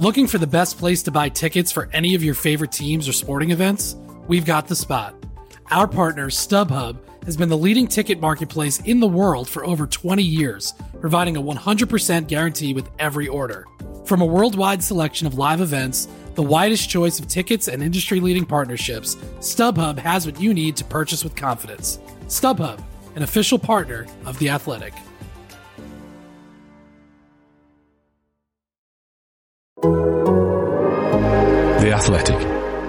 Looking for the best place to buy tickets for any of your favorite teams or sporting events? We've got the spot. Our partner, StubHub, has been the leading ticket marketplace in the world for over 20 years, providing a 100% guarantee with every order. From a worldwide selection of live events, the widest choice of tickets and industry-leading partnerships, StubHub has what you need to purchase with confidence. StubHub, an official partner of The Athletic. The Athletic.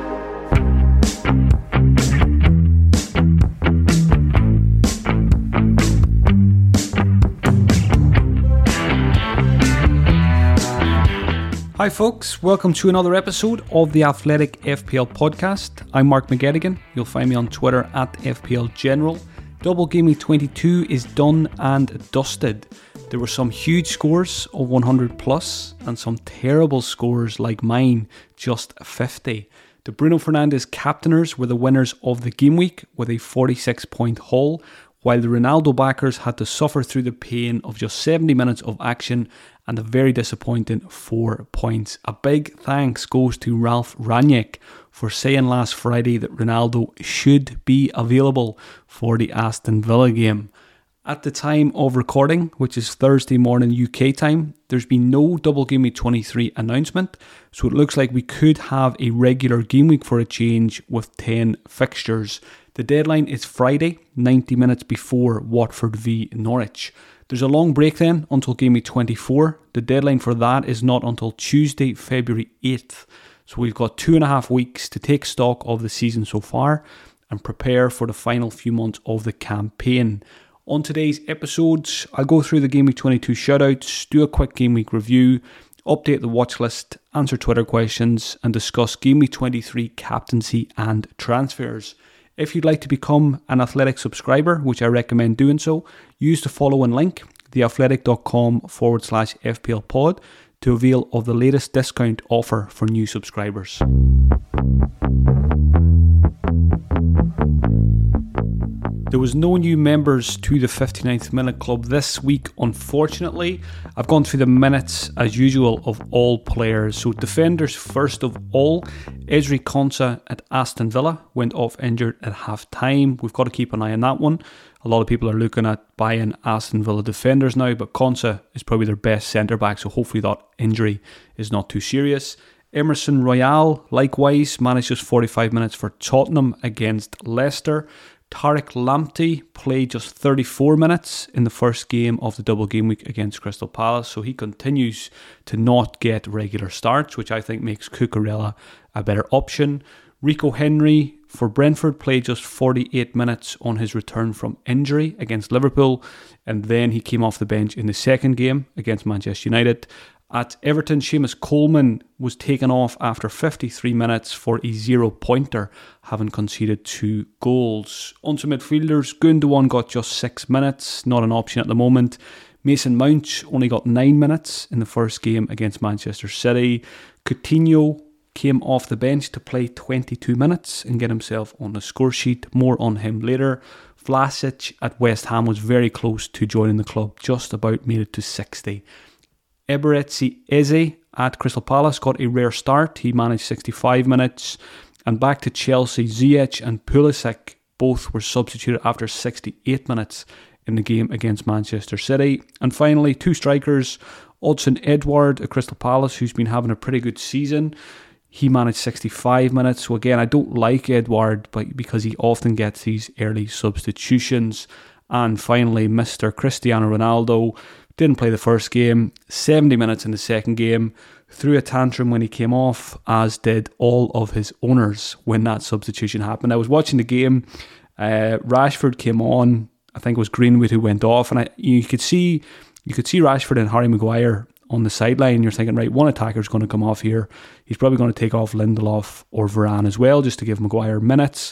Hi folks, welcome to another episode of the Athletic FPL podcast. I'm Mark McGettigan. You'll find me on Twitter at FPL General. Double Game Week 22 is done and dusted. There were some huge scores of 100 plus and some terrible scores like mine, just 50. The Bruno Fernandes captainers were the winners of the game week with a 46-point haul, while the Ronaldo backers had to suffer through the pain of just 70 minutes of action and a very disappointing 4 points. A big thanks goes to Ralph Rangnick for saying last Friday that Ronaldo should be available for the Aston Villa game. At the time of recording, which is Thursday morning UK time, there's been no Double Game Week 23 announcement, so it looks like we could have a regular game week for a change with 10 fixtures. The deadline is Friday, 90 minutes before Watford v Norwich. There's a long break then until Game Week 24. The deadline for that is not until Tuesday, February 8th. So we've got 2.5 weeks to take stock of the season so far and prepare for the final few months of the campaign. On today's episode, I'll go through the Game Week 22 shoutouts, do a quick Game Week review, update the watch list, answer Twitter questions, and discuss Game Week 23 captaincy and transfers. If you'd like to become an Athletic subscriber, which I recommend doing so, use the following link, theathletic.com/FPL pod, to avail of the latest discount offer for new subscribers. There was no new members to the 59th Minute Club this week, unfortunately. I've gone through the minutes, as usual, of all players. So defenders first of all, Ezri Konsa at Aston Villa went off injured at half-time. We've got to keep an eye on that one. A lot of people are looking at buying Aston Villa defenders now, but Konsa is probably their best centre-back, so hopefully that injury is not too serious. Emerson Royal, likewise, managed just 45 minutes for Tottenham against Leicester. Tariq Lamptey played just 34 minutes in the first game of the double game week against Crystal Palace, so he continues to not get regular starts, which I think makes Cucurella a better option. Rico Henry for Brentford played just 48 minutes on his return from injury against Liverpool, and then he came off the bench in the second game against Manchester United. At Everton, Seamus Coleman was taken off after 53 minutes for a 0-pointer, having conceded 2 goals. Onto midfielders, Gundogan got just 6 minutes, not an option at the moment. Mason Mount only got 9 minutes in the first game against Manchester City. Coutinho came off the bench to play 22 minutes and get himself on the score sheet. More on him later. Vlasic at West Ham was very close to joining the club, just about made it to 60. Eberechi Eze at Crystal Palace got a rare start. He managed 65 minutes. And back to Chelsea, Ziyech and Pulisic both were substituted after 68 minutes in the game against Manchester City. And finally, 2 strikers, Odsonne Edouard at Crystal Palace, who's been having a pretty good season. He managed 65 minutes. So again, I don't like Edouard because he often gets these early substitutions. And finally, Mr. Cristiano Ronaldo didn't play the first game, 70 minutes in the second game, threw a tantrum when he came off, as did all of his owners when that substitution happened. I was watching the game, Rashford came on, I think it was Greenwood who went off, and you could see Rashford and Harry Maguire on the sideline. You're thinking, right, one attacker's going to come off here. He's probably going to take off Lindelof or Varane as well, just to give Maguire minutes.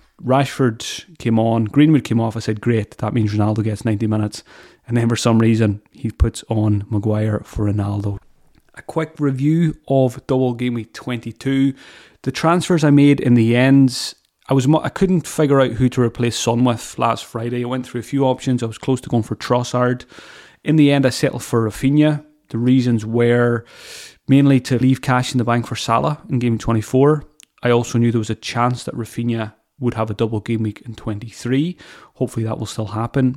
Rashford came on, Greenwood came off. I said, great, that means Ronaldo gets 90 minutes. And then for some reason, he puts on Maguire for Ronaldo. A quick review of Double Game Week 22. The transfers I made in the end, I couldn't figure out who to replace Son with last Friday. I went through a few options. I was close to going for Trossard. In the end, I settled for Rafinha. The reasons were mainly to leave cash in the bank for Salah in game 24. I also knew there was a chance that Rafinha would have a double game week in 23. Hopefully that will still happen.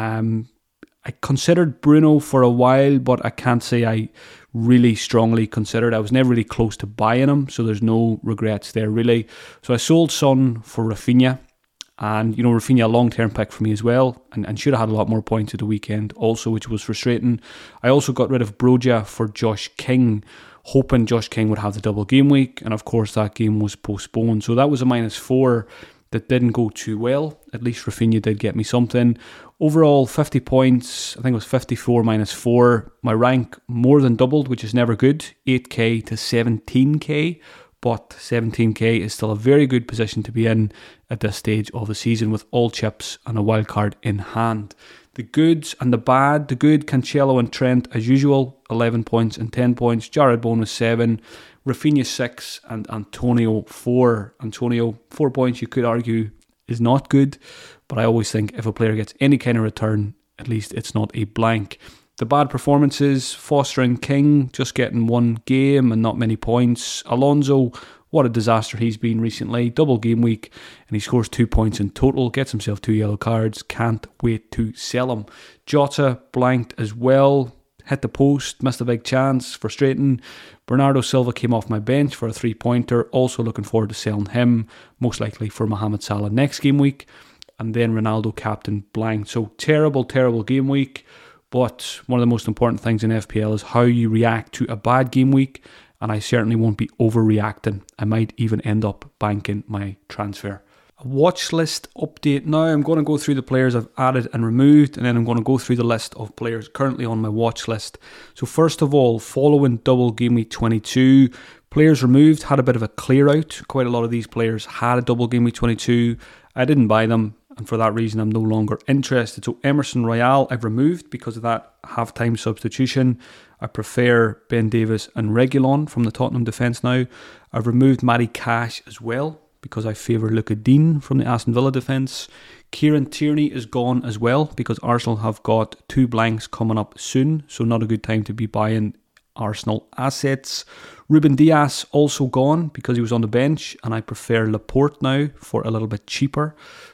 I considered Bruno for a while, but I can't say I really strongly considered. I was never really close to buying him, so there's no regrets there really. So I sold Son for Rafinha, and Rafinha a long-term pick for me as well, and should have had a lot more points at the weekend also, which was frustrating. I also got rid of Broja for Josh King, hoping Josh King would have the double game week, and of course that game was postponed. So that was a -4 that didn't go too well. At least Rafinha did get me something. Overall, 50 points. I think it was 54 -4. My rank more than doubled, which is never good. 8k to 17k. But 17k is still a very good position to be in at this stage of the season with all chips and a wild card in hand. The goods and the bad. The good, Cancelo and Trent as usual, 11 points and 10 points. Jared Bowen was 7. Rafinha 6 and Antonio 4. Antonio 4 points, you could argue, is not good, but I always think if a player gets any kind of return, at least it's not a blank. The bad performances, Foster and King just getting one game and not many points. Alonso, what a disaster he's been recently. Double game week and he scores 2 points in total, gets himself 2 yellow cards. Can't wait to sell him. Jota blanked as well. Hit the post, missed a big chance, frustrating. Bernardo Silva came off my bench for a 3-pointer. Also looking forward to selling him, most likely for Mohamed Salah next game week. And then Ronaldo captain blanked. So terrible game week. But one of the most important things in FPL is how you react to a bad game week. And I certainly won't be overreacting. I might even end up banking my transfer. A watch list update now. I'm going to go through the players I've added and removed, and then I'm going to go through the list of players currently on my watch list. So first of all, following double game week 22, players removed had a bit of a clear out. Quite a lot of these players had a double game week 22. I didn't buy them, and for that reason I'm no longer interested. So Emerson Royale I've removed because of that half-time substitution. I prefer Ben Davies and Reguilon from the Tottenham defence now. I've removed Matty Cash as well, because I favour Luca Dean from the Aston Villa defence. Kieran Tierney is gone as well because Arsenal have got 2 blanks coming up soon, so not a good time to be buying Arsenal assets. Ruben Dias also gone because he was on the bench, and I prefer Laporte now for a little bit cheaper.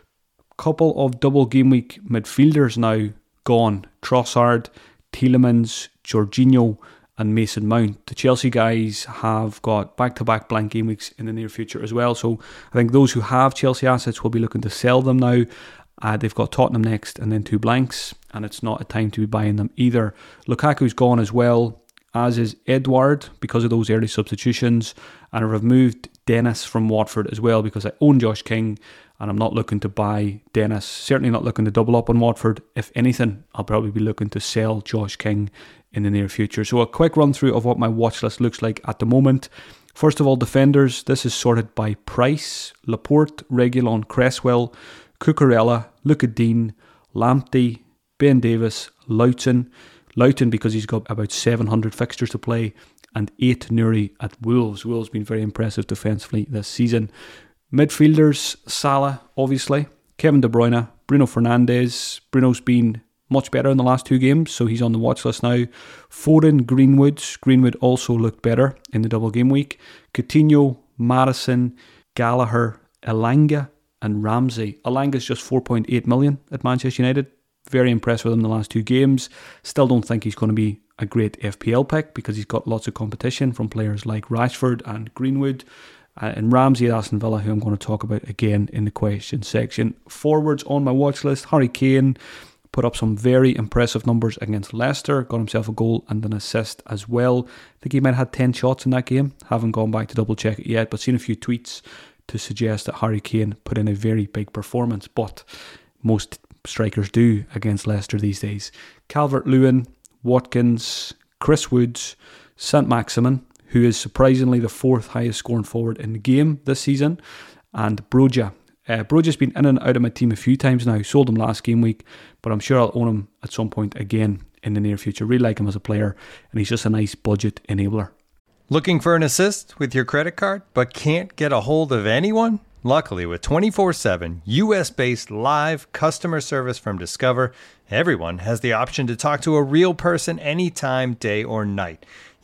Couple of double game week midfielders now gone. Trossard, Tielemans, Jorginho and Mason Mount. The Chelsea guys have got back-to-back blank game weeks in the near future as well. So I think those who have Chelsea assets will be looking to sell them now. They've got Tottenham next and then 2 blanks, and it's not a time to be buying them either. Lukaku's gone as well, as is Edouard because of those early substitutions. And I've removed Dennis from Watford as well because I own Josh King and I'm not looking to buy Dennis. Certainly not looking to double up on Watford. If anything, I'll probably be looking to sell Josh King in the near future. So a quick run through of what my watch list looks like at the moment. First of all, defenders. This is sorted by price. Laporte, Reguilon, Cresswell, Cucurella, Luca Dean, Lamptey, Ben Davies, Loughton because he's got about 700 fixtures to play, and 8 Nuri at Wolves. Wolves been very impressive defensively this season. Midfielders, Salah, obviously, Kevin De Bruyne, Bruno Fernandes. Bruno's been much better in the last 2 games, so he's on the watch list now. Foden, Greenwood also looked better in the double game week. Coutinho, Maddison, Gallagher, Elanga and Ramsey. Elanga's just 4.8 million at Manchester United. Very impressed with him in the last 2 games. Still don't think he's going to be a great FPL pick because he's got lots of competition from players like Rashford and Greenwood. And Ramsey at Aston Villa, who I'm going to talk about again in the question section. Forwards on my watch list, Harry Kane put up some very impressive numbers against Leicester, got himself a goal and an assist as well. I think he might have had 10 shots in that game. Haven't gone back to double check it yet, but seen a few tweets to suggest that Harry Kane put in a very big performance, but most strikers do against Leicester these days. Calvert-Lewin, Watkins, Chris Woods, Saint-Maximin, who is surprisingly the 4th highest scoring forward in the game this season, and Broja. Broja's been in and out of my team a few times now. Sold him last game week, but I'm sure I'll own him at some point again in the near future. Really like him as a player, and he's just a nice budget enabler. Looking for an assist with your credit card, but can't get a hold of anyone? Luckily, with 24/7 US-based live customer service from Discover, everyone has the option to talk to a real person anytime, day or night. Yep.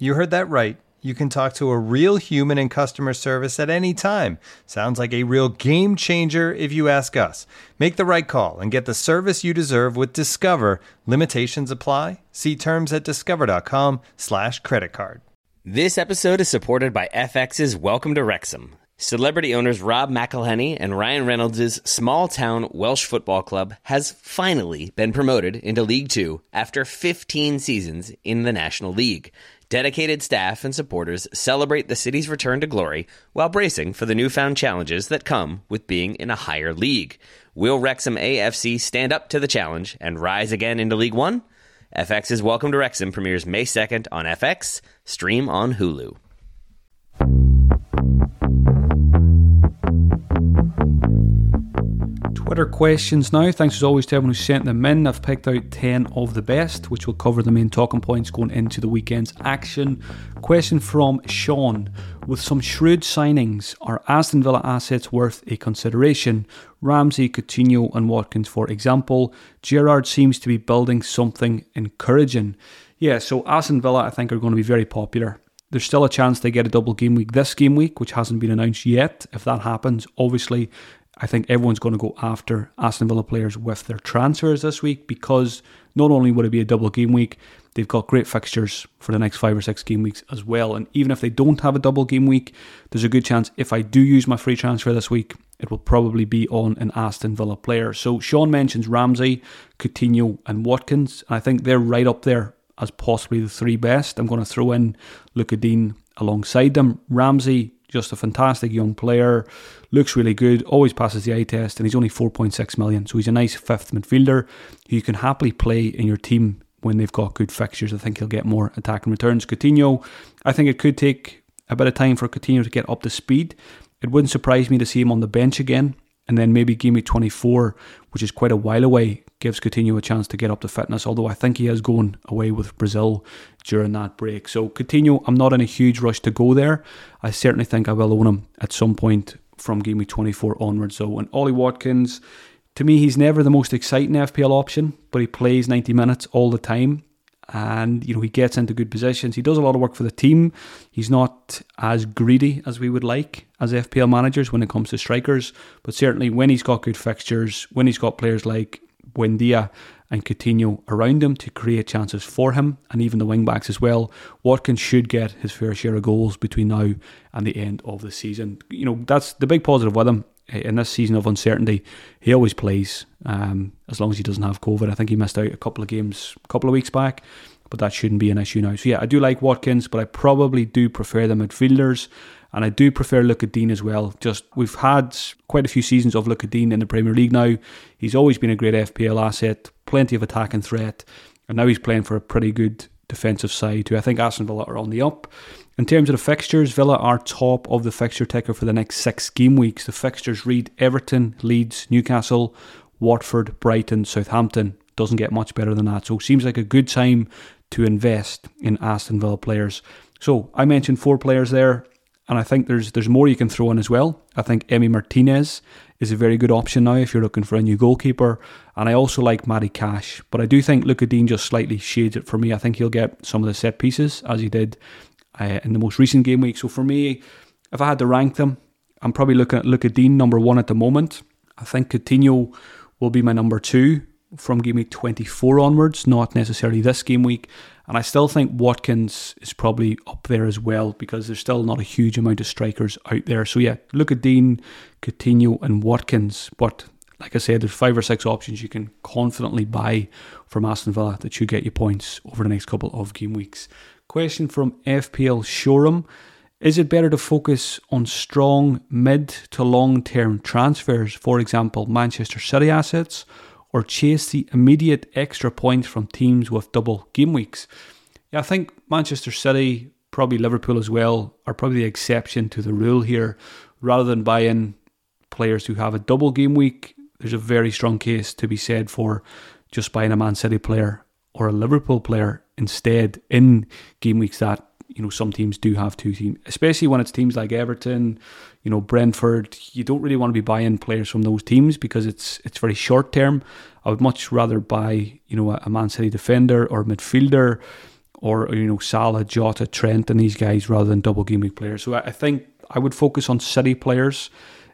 You heard that right. You can talk to a real human in customer service at any time. Sounds like a real game changer if you ask us. Make the right call and get the service you deserve with Discover. Limitations apply. See terms at discover.com/creditcard. This episode is supported by FX's Welcome to Wrexham. Celebrity owners Rob McElhenney and Ryan Reynolds' small-town Welsh football club has finally been promoted into League Two after 15 seasons in the National League. Dedicated staff and supporters celebrate the city's return to glory while bracing for the newfound challenges that come with being in a higher league. Will Wrexham AFC stand up to the challenge and rise again into League One? FX's Welcome to Wrexham premieres May 2nd on FX, stream on Hulu. Twitter questions now. Thanks as always to everyone who sent them in. I've picked out 10 of the best, which will cover the main talking points going into the weekend's action. Question from Sean. With some shrewd signings, are Aston Villa assets worth a consideration? Ramsey, Coutinho and Watkins, for example. Gerrard seems to be building something encouraging. Yeah, so Aston Villa I think are going to be very popular. There's still a chance they get a double game week this game week, which hasn't been announced yet. If that happens, obviously I think everyone's going to go after Aston Villa players with their transfers this week, because not only would it be a double game week, they've got great fixtures for the next 5 or 6 game weeks as well. And even if they don't have a double game week, there's a good chance if I do use my free transfer this week, it will probably be on an Aston Villa player. So Sean mentions Ramsey, Coutinho and Watkins. And I think they're right up there as possibly the 3 best. I'm going to throw in Lucas Digne alongside them. Ramsey, just a fantastic young player, looks really good, always passes the eye test, and he's only 4.6 million, so he's a nice 5th midfielder who you can happily play in your team when they've got good fixtures. I think he'll get more attacking returns. Coutinho, I think it could take a bit of time for Coutinho to get up to speed. It wouldn't surprise me to see him on the bench again, and then maybe game week 24, which is quite a while away, gives Coutinho a chance to get up to fitness, although I think he is going away with Brazil during that break. So Coutinho, I'm not in a huge rush to go there. I certainly think I will own him at some point from game week 24 onwards. So, and Ollie Watkins, to me, he's never the most exciting FPL option, but he plays 90 minutes all the time. And, he gets into good positions. He does a lot of work for the team. He's not as greedy as we would like as FPL managers when it comes to strikers. But certainly when he's got good fixtures, when he's got players like Buendia and Coutinho around him to create chances for him, and even the wing-backs as well, Watkins should get his fair share of goals between now and the end of the season. That's the big positive with him. In this season of uncertainty, he always plays, as long as he doesn't have COVID. I think he missed out a couple of games a couple of weeks back, but that shouldn't be an issue now. So yeah, I do like Watkins, but I probably do prefer the midfielders, and I do prefer Lucas Digne as well. We've had quite a few seasons of Lucas Digne in the Premier League now. He's always been a great FPL asset, plenty of attacking threat, and now he's playing for a pretty good defensive side who I think Aston Villa are on the up. In terms of the fixtures, Villa are top of the fixture ticker for the next 6 game weeks. The fixtures read Everton, Leeds, Newcastle, Watford, Brighton, Southampton. Doesn't get much better than that. So seems like a good time to invest in Aston Villa players. So I mentioned 4 players there, and I think there's more you can throw in as well. I think Emi Martinez is a very good option now if you're looking for a new goalkeeper. And I also like Matty Cash. But I do think Lucas Digne just slightly shades it for me. I think he'll get some of the set pieces as he did in the most recent game week. So for me, if I had to rank them, I'm probably looking at Lucas Digne number 1 at the moment. I think Coutinho will be my number 2 from game week 24 onwards, not necessarily this game week. And I still think Watkins is probably up there as well, because there's still not a huge amount of strikers out there. So yeah, Lucas Digne, Coutinho and Watkins. But like I said, there's 5 or 6 options you can confidently buy from Aston Villa that should get you points over the next couple of game weeks. Question from FPL Showroom. Is it better to focus on strong mid to long term transfers, for example Manchester City assets, or chase the immediate extra points from teams with double game weeks? Yeah, I think Manchester City, probably Liverpool as well, are probably the exception to the rule here. Rather than buy in players who have a double game week, there's a very strong case to be said for just buying a Man City player or a Liverpool player instead in game weeks that some teams do have 2 teams, especially when it's teams like Everton, Brentford. You don't really want to be buying players from those teams because it's very short term. I would much rather buy a Man City defender or midfielder or Salah, Jota, Trent and these guys rather than double game week players. So I think I would focus on City players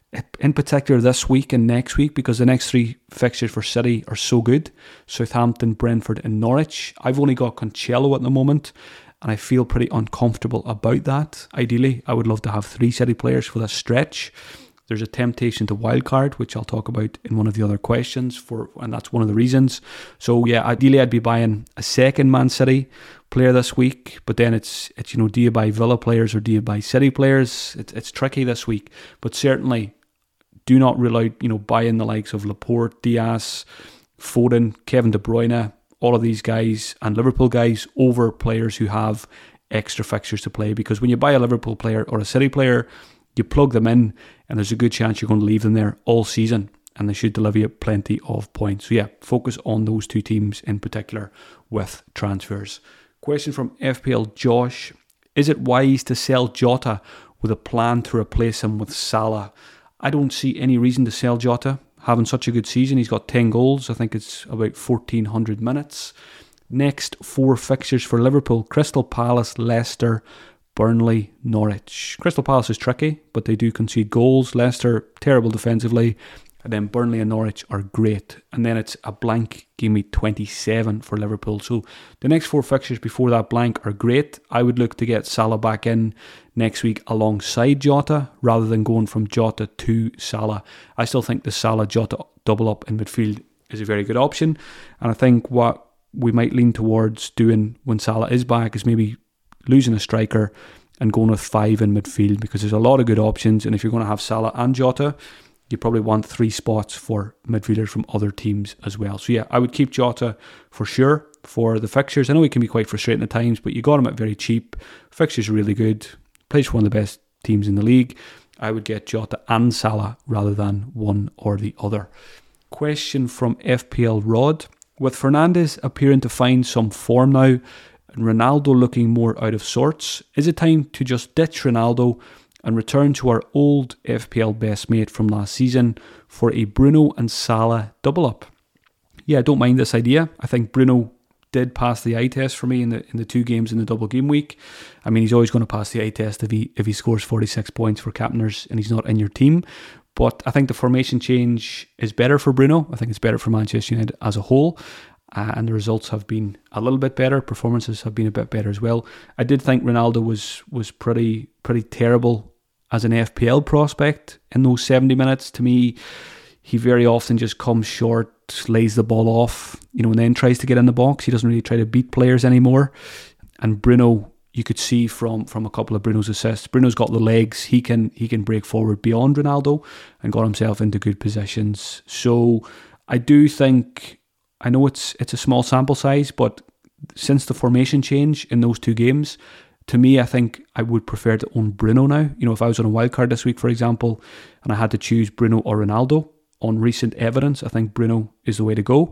in particular this week and next week, because the next 3 fixtures for City are so good. Southampton, Brentford and Norwich. I've only got Cancelo at the moment, and I feel pretty uncomfortable about that. Ideally, I would love to have 3 City players for this stretch. There's a temptation to wildcard, which I'll talk about in one of the other questions, and that's one of the reasons. So yeah, ideally I'd be buying a second Man City player this week, but then it's do you buy Villa players or do you buy City players? It's tricky this week, but certainly do not rule out buying the likes of Laporte, Diaz, Foden, Kevin De Bruyne, all of these guys and Liverpool guys over players who have extra fixtures to play, because when you buy a Liverpool player or a City player, you plug them in and there's a good chance you're going to leave them there all season, and they should deliver you plenty of points. So yeah, focus on those 2 teams in particular with transfers. Question from FPL Josh: is it wise to sell Jota with a plan to replace him with Salah? I don't see any reason to sell Jota. Having such a good season, he's got 10 goals. I think it's about 1,400 minutes. Next 4 fixtures for Liverpool: Crystal Palace, Leicester, Burnley, Norwich. Crystal Palace is tricky, but they do concede goals. Leicester, terrible defensively. And then Burnley and Norwich are great. And then it's a blank game week 27 for Liverpool. So the next 4 fixtures before that blank are great. I would look to get Salah back in next week alongside Jota, rather than going from Jota to Salah. I still think the Salah-Jota double up in midfield is a very good option. And I think what we might lean towards doing when Salah is back is maybe losing a striker and going with 5 in midfield, because there's a lot of good options. And if you're going to have Salah and Jota, you probably want 3 spots for midfielders from other teams as well. So yeah, I would keep Jota for sure for the fixtures. I know he can be quite frustrating at times, but you got him at very cheap. Fixtures are really good. Plays for one of the best teams in the league. I would get Jota and Salah rather than one or the other. Question from FPL Rod: with Fernandes appearing to find some form now and Ronaldo looking more out of sorts, is it time to just ditch Ronaldo and return to our old FPL best mate from last season for a Bruno and Salah double up? Yeah, I don't mind this idea. I think Bruno did pass the eye test for me in the 2 games in the double game week. I mean, he's always going to pass the eye test if he scores 46 points for captainers and he's not in your team. But I think the formation change is better for Bruno. I think it's better for Manchester United as a whole. And the results have been a little bit better. Performances have been a bit better as well. I did think Ronaldo was pretty terrible as an FPL prospect in those 70 minutes. To me, he very often just comes short, lays the ball off, and then tries to get in the box. He doesn't really try to beat players anymore. And Bruno, you could see from a couple of Bruno's assists, Bruno's got the legs. He can break forward beyond Ronaldo and got himself into good positions. So I do think, I know it's a small sample size, but since the formation change in those 2 games, to me, I think I would prefer to own Bruno now. If I was on a wildcard this week, for example, and I had to choose Bruno or Ronaldo, on recent evidence, I think Bruno is the way to go.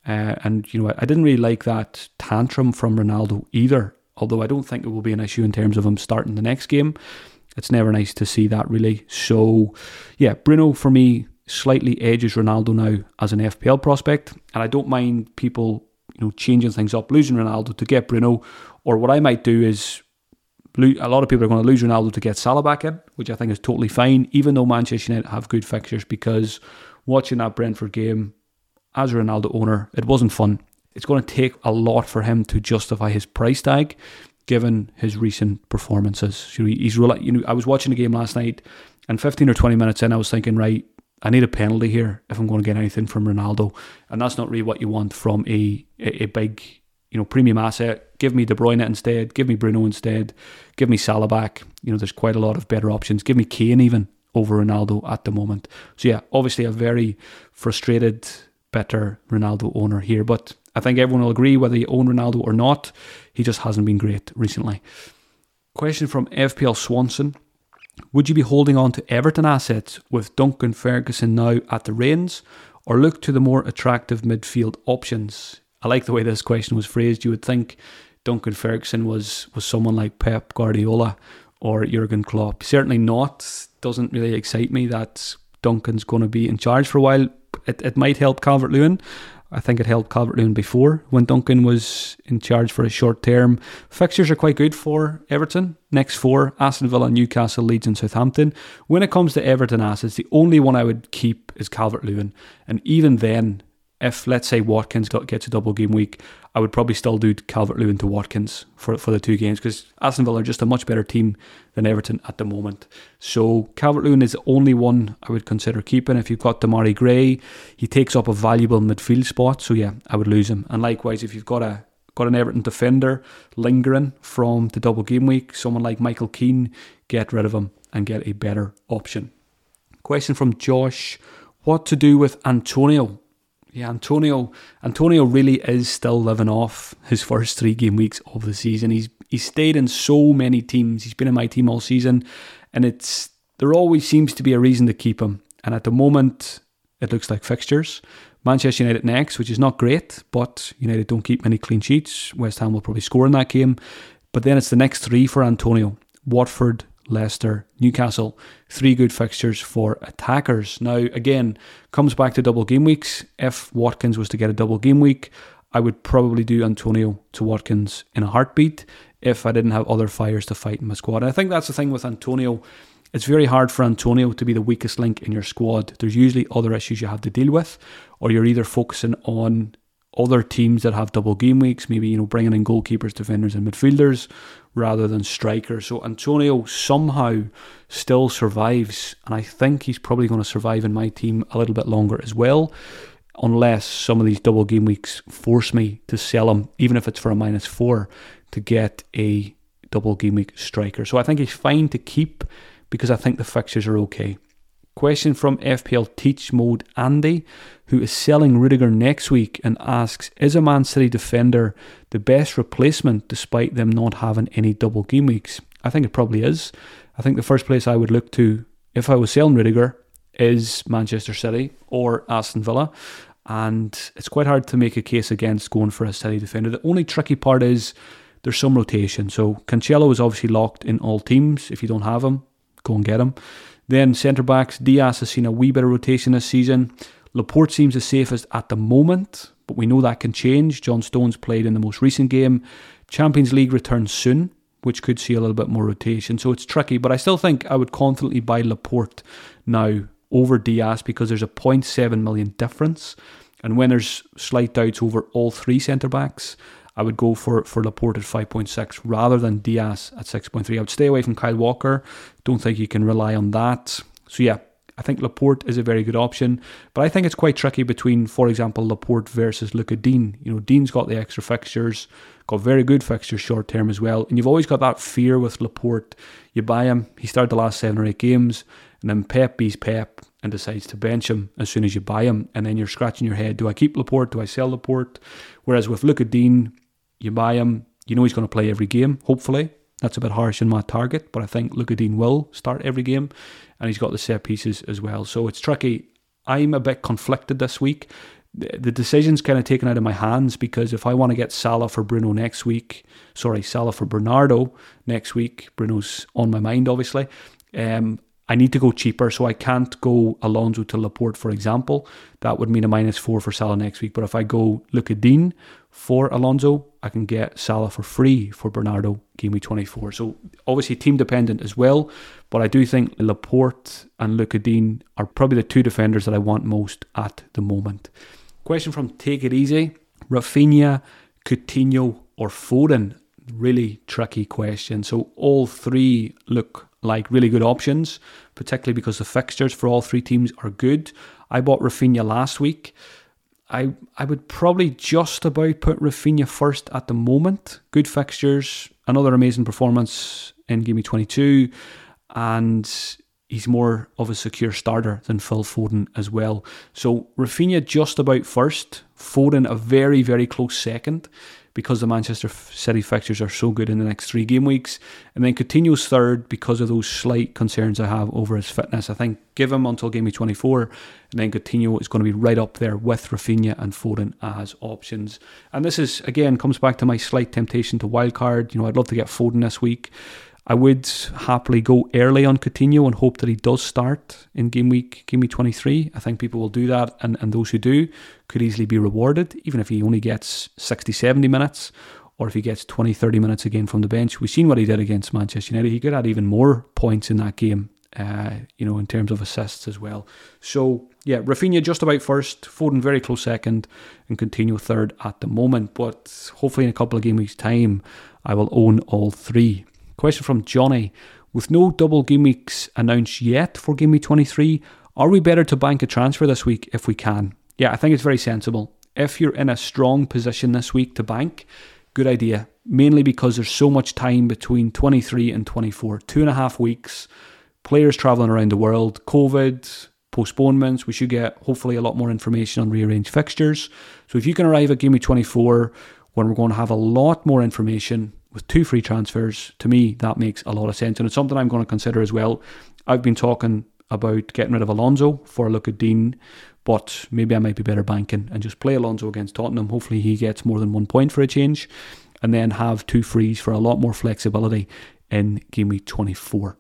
And I didn't really like that tantrum from Ronaldo either, although I don't think it will be an issue in terms of him starting the next game. It's never nice to see that, really. So, yeah, Bruno, for me, slightly edges Ronaldo now as an FPL prospect. And I don't mind people, changing things up, losing Ronaldo to get Bruno. Or what I might do is, a lot of people are going to lose Ronaldo to get Salah back in, which I think is totally fine, even though Manchester United have good fixtures, because watching that Brentford game as a Ronaldo owner, it wasn't fun. It's going to take a lot for him to justify his price tag, given his recent performances. I was watching the game last night, and 15 or 20 minutes in, I was thinking, right, I need a penalty here if I'm going to get anything from Ronaldo, and that's not really what you want from a big, premium asset. Give me De Bruyne instead, give me Bruno instead, give me Salah back. There's quite a lot of better options. Give me Kane even over Ronaldo at the moment. So yeah, obviously a very frustrated, bitter Ronaldo owner here, but I think everyone will agree, whether you own Ronaldo or not, he just hasn't been great recently. Question from FPL Swanson: would you be holding on to Everton assets with Duncan Ferguson now at the reins, or look to the more attractive midfield options? I like the way this question was phrased. You would think Duncan Ferguson was someone like Pep Guardiola or Jurgen Klopp. Certainly not. Doesn't really excite me that Duncan's going to be in charge for a while. It might help Calvert-Lewin, I think it helped Calvert-Lewin before when Duncan was in charge for a short term. Fixtures are quite good for Everton. Next 4, Aston Villa, Newcastle, Leeds and Southampton. When it comes to Everton assets, the only one I would keep is Calvert-Lewin. And even then, if, let's say, Watkins gets a double game week, I would probably still do Calvert-Lewin to Watkins for the 2 games, because Aston Villa are just a much better team than Everton at the moment. So Calvert-Lewin is the only one I would consider keeping. If you've got Demarai Gray, he takes up a valuable midfield spot, so yeah, I would lose him. And likewise, if you've got an Everton defender lingering from the double game week, someone like Michael Keane, get rid of him and get a better option. Question from Josh: what to do with Antonio? Yeah, Antonio really is still living off his first 3 game weeks of the season. He's stayed in so many teams. He's been in my team all season, and there always seems to be a reason to keep him. And at the moment, it looks like fixtures. Manchester United next, which is not great, but United don't keep many clean sheets. West Ham will probably score in that game. But then it's the next 3 for Antonio: Watford, Leicester, Newcastle. 3 good fixtures for attackers. Now, again, comes back to double game weeks. If Watkins was to get a double game week, I would probably do Antonio to Watkins in a heartbeat if I didn't have other fires to fight in my squad. And I think that's the thing with Antonio. It's very hard for Antonio to be the weakest link in your squad. There's usually other issues you have to deal with, or you're either focusing on other teams that have double game weeks, maybe bringing in goalkeepers, defenders and midfielders rather than strikers. So Antonio somehow still survives, and I think he's probably going to survive in my team a little bit longer as well, unless some of these double game weeks force me to sell him, even if it's for a -4, to get a double game week striker. So I think he's fine to keep because I think the fixtures are okay. Question from FPL Teach Mode Andy, who is selling Rudiger next week, and asks, is a Man City defender the best replacement despite them not having any double game weeks? I think it probably is. I think the first place I would look to if I was selling Rudiger is Manchester City or Aston Villa, and it's quite hard to make a case against going for a City defender. The only tricky part is there's some rotation. So Cancelo is obviously locked in all teams. If you don't have him, go and get him. Then centre-backs, Diaz has seen a wee bit of rotation this season. Laporte seems the safest at the moment, but we know that can change. John Stones played in the most recent game. Champions League returns soon, which could see a little bit more rotation. So it's tricky, but I still think I would confidently buy Laporte now over Diaz because there's a 0.7 million difference. And when there's slight doubts over all 3 centre-backs, I would go for Laporte at 5.6 rather than Diaz at 6.3. I would stay away from Kyle Walker. Don't think you can rely on that. So yeah, I think Laporte is a very good option. But I think it's quite tricky between, for example, Laporte versus Lucas Digne. Digne's got the extra fixtures, got very good fixtures short term as well. And you've always got that fear with Laporte. You buy him, he started the last 7 or 8 games, and then Pep bees Pep and decides to bench him as soon as you buy him. And then you're scratching your head, do I keep Laporte? Do I sell Laporte? Whereas with Lucas Digne, you buy him, he's going to play every game, hopefully. That's a bit harsh in my target, but I think Lucas Digne will start every game, and he's got the set pieces as well. So it's tricky. I'm a bit conflicted this week. The decision's kind of taken out of my hands because if I want to get Salah for Bernardo next week, Bruno's on my mind obviously, I need to go cheaper, so I can't go Alonso to Laporte, for example. That would mean a -4 for Salah next week. But if I go Lucas Digne for Alonso, I can get Salah for free for Bernardo game week 24. So obviously team dependent as well, but I do think Laporte and Lucas Digne are probably the 2 defenders that I want most at the moment. Question from Take It Easy: Rafinha, Coutinho or Foden? Really tricky question. So all 3 look like really good options, particularly because the fixtures for all 3 teams are good. I bought Rafinha last week. I would probably just about put Rafinha first at the moment. Good fixtures, another amazing performance in Game Week 22, and he's more of a secure starter than Phil Foden as well. So Rafinha just about first, Foden a very, very close second, because the Manchester City fixtures are so good in the next 3 game weeks. And then Coutinho's third because of those slight concerns I have over his fitness. I think give him until game week 24, and then Coutinho is going to be right up there with Rafinha and Foden as options. And this is, again, comes back to my slight temptation to wildcard. I'd love to get Foden this week. I would happily go early on Coutinho and hope that he does start in game week 23. I think people will do that, and those who do could easily be rewarded, even if he only gets 60, 70 minutes, or if he gets 20, 30 minutes again from the bench. We've seen what he did against Manchester United. He could add even more points in that game, in terms of assists as well. So, yeah, Rafinha just about first, Foden very close second, and Coutinho third at the moment. But hopefully in a couple of game weeks' time, I will own all three. Question from Johnny. With no double game weeks announced yet for game week 23, are we better to bank a transfer this week if we can? Yeah, I think it's very sensible. If you're in a strong position this week to bank, good idea. Mainly because there's so much time between 23 and 24. 2.5 weeks. Players travelling around the world. COVID, postponements. We should get hopefully a lot more information on rearranged fixtures. So if you can arrive at game week 24 when we're going to have a lot more information with 2 free transfers, to me that makes a lot of sense, and it's something I'm going to consider as well. I've been talking about getting rid of Alonso for a look at Dean, but maybe I might be better banking and just play Alonso against Tottenham. Hopefully he gets more than 1 point for a change, and then have 2 frees for a lot more flexibility in game week 24.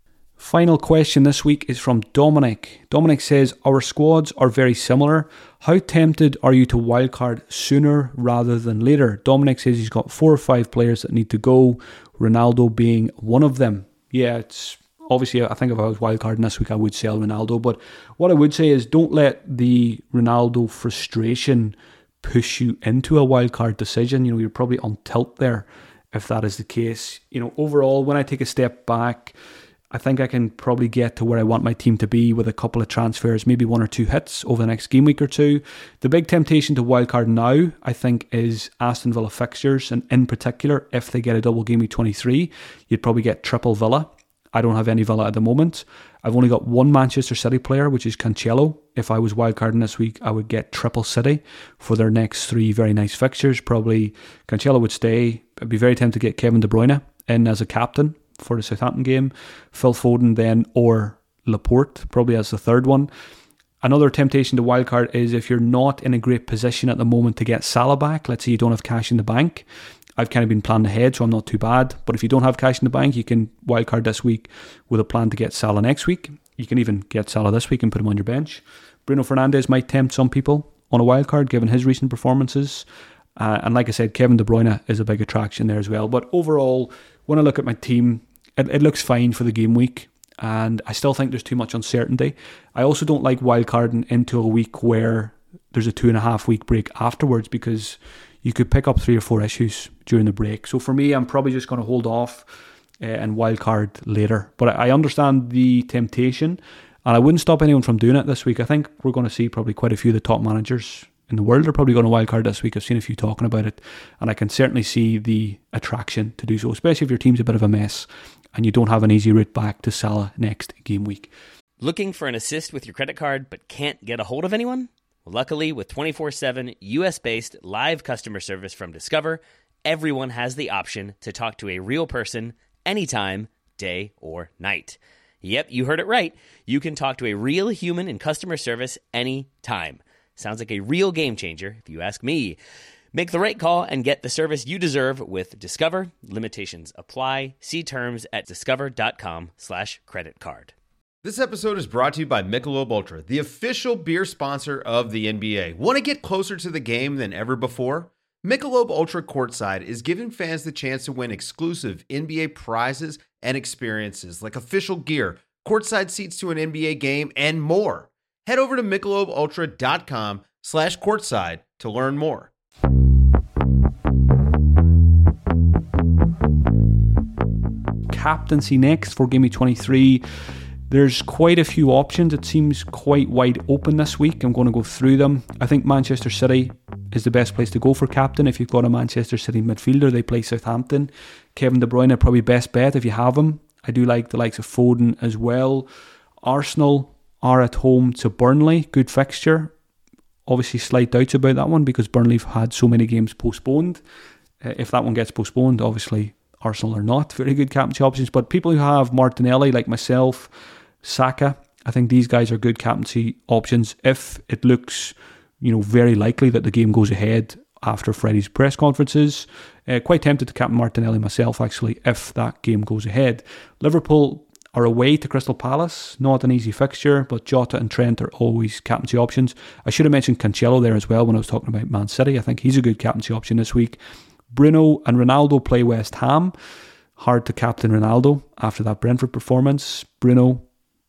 Final question this week is from Dominic. Dominic says, our squads are very similar. How tempted are you to wildcard sooner rather than later? Dominic says he's got 4 or 5 players that need to go, Ronaldo being one of them. Yeah, it's obviously, I think if I was wildcarding this week, I would sell Ronaldo. But what I would say is don't let the Ronaldo frustration push you into a wildcard decision. You're probably on tilt there if that is the case. Overall, when I take a step back, I think I can probably get to where I want my team to be with a couple of transfers, maybe 1 or 2 hits over the next game week or two. The big temptation to wildcard now, I think, is Aston Villa fixtures, and in particular, if they get a double game week 23, you'd probably get triple Villa. I don't have any Villa at the moment. I've only got 1 Manchester City player, which is Cancelo. If I was wildcarding this week, I would get triple City for their next 3 very nice fixtures. Probably Cancelo would stay. I'd be very tempted to get Kevin De Bruyne in as a captain for the Southampton game, Phil Foden then, or Laporte probably as the third one. Another temptation to wildcard is if you're not in a great position at the moment to get Salah back. Let's say you don't have cash in the bank. I've kind of been planning ahead, so I'm not too bad. But if you don't have cash in the bank, you can wildcard this week with a plan to get Salah next week. You can even get Salah this week and put him on your bench. Bruno Fernandes might tempt some people on a wildcard given his recent performances. And like I said, Kevin De Bruyne is a big attraction there as well. But overall, when I look at my team, it looks fine for the game week, and I still think there's too much uncertainty. I also don't like wildcarding into a week where there's a 2.5 week break afterwards, because you could pick up 3 or 4 issues during the break. So for me, I'm probably just going to hold off and wildcard later. But I understand the temptation, and I wouldn't stop anyone from doing it this week. I think we're going to see probably quite a few of the top managers in the world are probably going to wildcard this week. I've seen a few talking about it, and I can certainly see the attraction to do so, especially if your team's a bit of a mess and you don't have an easy route back to Salah next game week. Looking for an assist with your credit card but can't get a hold of anyone? Well, luckily, with 24/7 US-based live customer service from Discover, everyone has the option to talk to a real person anytime, day or night. Yep, you heard it right. You can talk to a real human in customer service anytime. Sounds like a real game changer, if you ask me. Make the right call and get the service you deserve with Discover. Limitations apply. See terms at discover.com/creditcard. This episode is brought to you by Michelob Ultra, the official beer sponsor of the NBA. Want to get closer to the game than ever before? Michelob Ultra Courtside is giving fans the chance to win exclusive NBA prizes and experiences like official gear, courtside seats to an NBA game, and more. Head over to MichelobUltra.com/courtside to learn more. Captaincy next for Game Week 23. There's quite a few options. It seems quite wide open this week. I'm going to go through them. I think Manchester City is the best place to go for captain. If you've got a Manchester City midfielder, they play Southampton. Kevin De Bruyne, probably best bet if you have him. I do like the likes of Foden as well. Arsenal are at home to Burnley. Good fixture. Obviously slight doubts about that one because Burnley have had so many games postponed. If that one gets postponed, obviously Arsenal are not very good captaincy options. But people who have Martinelli, like myself, Saka, I think these guys are good captaincy options. If it looks, very likely that the game goes ahead, after Friday's press conferences. Quite tempted to captain Martinelli myself, actually, if that game goes ahead. Liverpool are away to Crystal Palace. Not an easy fixture, but Jota and Trent are always captaincy options. I should have mentioned Cancelo there as well when I was talking about Man City. I think he's a good captaincy option this week. Bruno and Ronaldo play West Ham. Hard to captain Ronaldo after that Brentford performance. Bruno,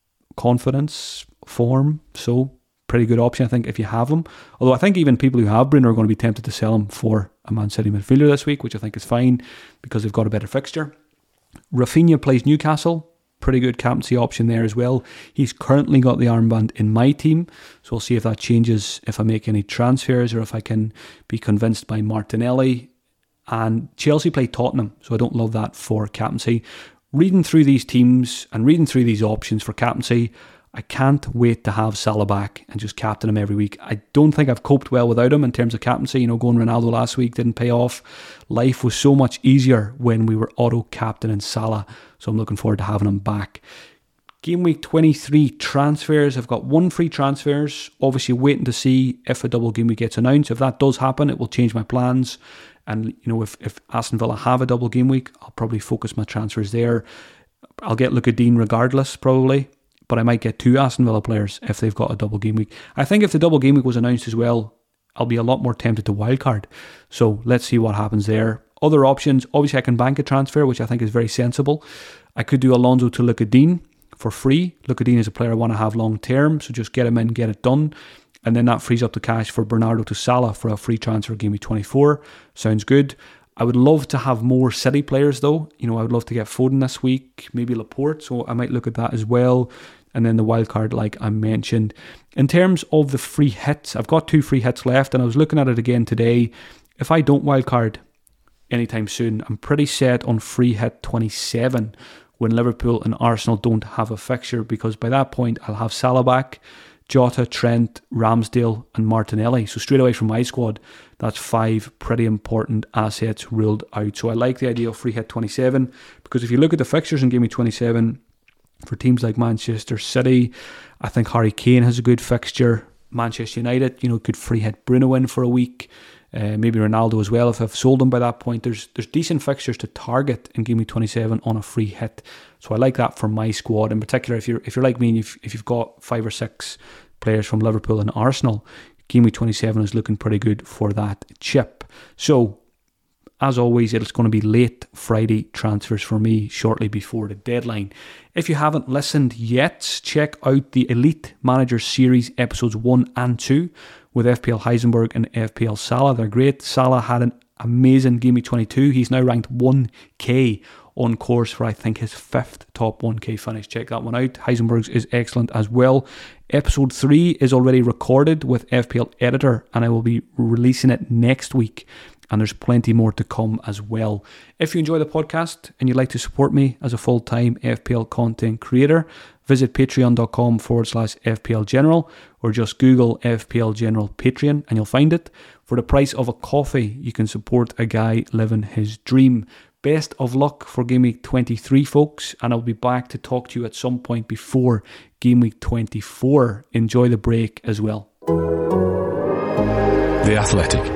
confidence, form, so pretty good option, I think, if you have him. Although I think even people who have Bruno are going to be tempted to sell him for a Man City midfielder this week, which I think is fine because they've got a better fixture. Rafinha plays Newcastle. Pretty good captaincy option there as well. He's currently got the armband in my team, so we'll see if that changes if I make any transfers or if I can be convinced by Martinelli. And Chelsea play Tottenham, so I don't love that for captaincy. Reading through these teams and reading through these options for captaincy, I can't wait to have Salah back and just captain him every week. I don't think I've coped well without him in terms of captaincy. Going Ronaldo last week didn't pay off. Life was so much easier when we were auto-captaining Salah, so I'm looking forward to having him back. Game week 23 transfers. I've got 1 free transfers. Obviously waiting to see if a double game week gets announced. If that does happen, it will change my plans. And, if Aston Villa have a double game week, I'll probably focus my transfers there. I'll get Lucas Digne regardless, probably. But I might get 2 Aston Villa players if they've got a double game week. I think if the double game week was announced as well, I'll be a lot more tempted to wildcard. So let's see what happens there. Other options, obviously I can bank a transfer, which I think is very sensible. I could do Alonso to Lucas Digne for free. Lucas Digne is a player I want to have long term, so just get him in, get it done. And then that frees up the cash for Bernardo to Salah for a free transfer game week 24. Sounds good. I would love to have more City players though. I would love to get Foden this week, maybe Laporte, so I might look at that as well. And then the wild card, like I mentioned. In terms of the free hits, I've got 2 free hits left, and I was looking at it again today. If I don't wild card anytime soon, I'm pretty set on free hit 27 when Liverpool and Arsenal don't have a fixture, because by that point I'll have Salah back, Jota, Trent, Ramsdale and Martinelli. So straight away from my squad, that's 5 pretty important assets ruled out. So I like the idea of free hit 27, because if you look at the fixtures in game week 27, for teams like Manchester City, I think Harry Kane has a good fixture. Manchester United, could free hit Bruno in for a week. Maybe Ronaldo as well if I've sold him by that point. There's decent fixtures to target in game week 27 on a free hit. So I like that for my squad. In particular, if you're like me and if you've got 5 or 6 players from Liverpool and Arsenal, game week 27 is looking pretty good for that chip. So as always, it's going to be late Friday transfers for me shortly before the deadline. If you haven't listened yet, check out the Elite Managers Series episodes 1 and 2 with FPL Heisenberg and FPL Salah. They're great. Salah had an amazing game week 22. He's now ranked 1k on course for, I think, his 5th top 1k finish. Check that one out. Heisenberg's is excellent as well. Episode 3 is already recorded with FPL Editor, and I will be releasing it next week. And there's plenty more to come as well. If you enjoy the podcast and you'd like to support me as a full-time FPL content creator, visit patreon.com/FPL General, or just Google FPL General Patreon and you'll find it. For the price of a coffee, you can support a guy living his dream. Best of luck for Game Week 23, folks, and I'll be back to talk to you at some point before Game Week 24. Enjoy the break as well. The Athletic.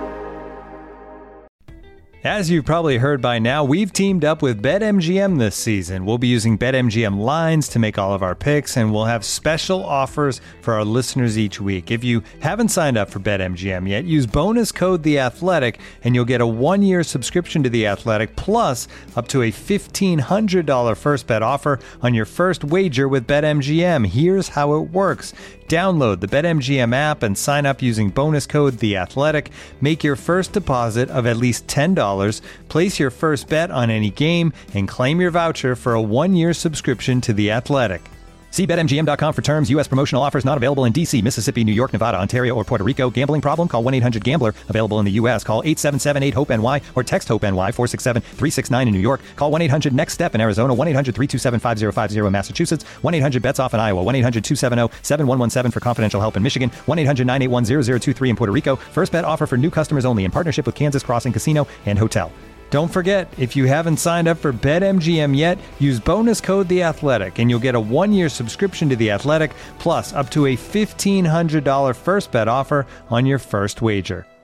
As you've probably heard by now, we've teamed up with BetMGM this season. We'll be using BetMGM lines to make all of our picks, and we'll have special offers for our listeners each week. If you haven't signed up for BetMGM yet, use bonus code The Athletic, and you'll get a 1-year subscription to The Athletic, plus up to a $1,500 first bet offer on your first wager with BetMGM. Here's how it works. Download the BetMGM app and sign up using bonus code The Athletic. Make your first deposit of at least $10. Place your first bet on any game and claim your voucher for a 1-year subscription to The Athletic. See BetMGM.com for terms. U.S. promotional offers not available in D.C., Mississippi, New York, Nevada, Ontario, or Puerto Rico. Gambling problem? Call 1-800-GAMBLER. Available in the U.S. Call 877-8-HOPE-NY or text HOPE-NY 467-369 in New York. Call 1-800-NEXT-STEP in Arizona. 1-800-327-5050 in Massachusetts. 1-800-BETS-OFF in Iowa. 1-800-270-7117 for confidential help in Michigan. 1-800-981-0023 in Puerto Rico. First bet offer for new customers only in partnership with Kansas Crossing Casino and Hotel. Don't forget, if you haven't signed up for BetMGM yet, use bonus code The Athletic, and you'll get a 1-year subscription to The Athletic, plus up to a $1,500 first bet offer on your first wager.